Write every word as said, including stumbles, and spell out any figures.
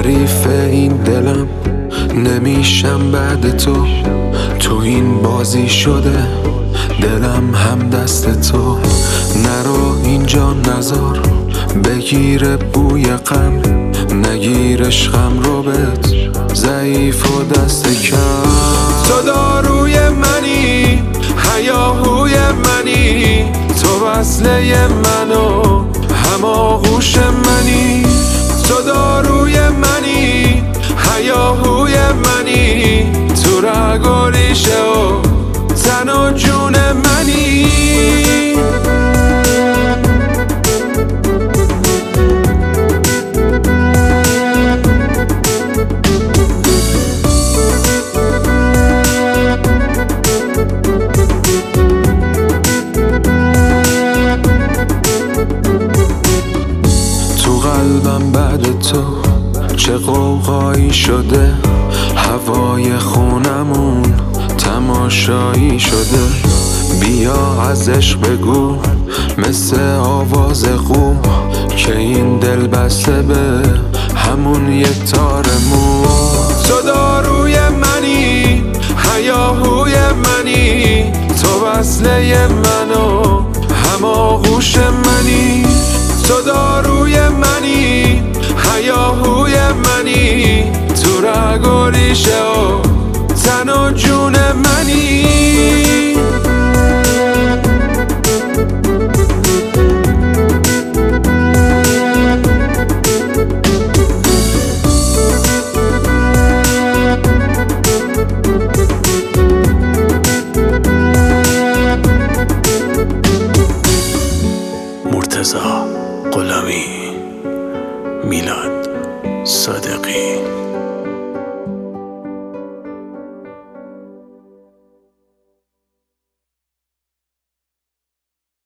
حریف این دلم نمیشم بعد تو. تو این بازی شده دلم هم دست تو. نرو اینجا نزار بگیر بوی غم، نگیر عشقم رو بهت ضعیف و دست کم. تو داروی منی هیاهوی منی، تو وصله منو هماغوش منی. تو داروی منی هیاهوی منی، تو رگ و ریشه و تن و جون منی. قلبم بعد تو چه غوغایی شده، هوای خونمون تماشایی شده. بیا از عشق بگو مثل آواز قوم که این دل بسته به همون یک تار مو. تو داروی منی هیاهوی منی، تو وصله منو هماغوش منی. تو داروی منی هیاهوی منی، تو رگ و ریشه و تن و جون منی. مرتضی غلامی، میلاد صادقی.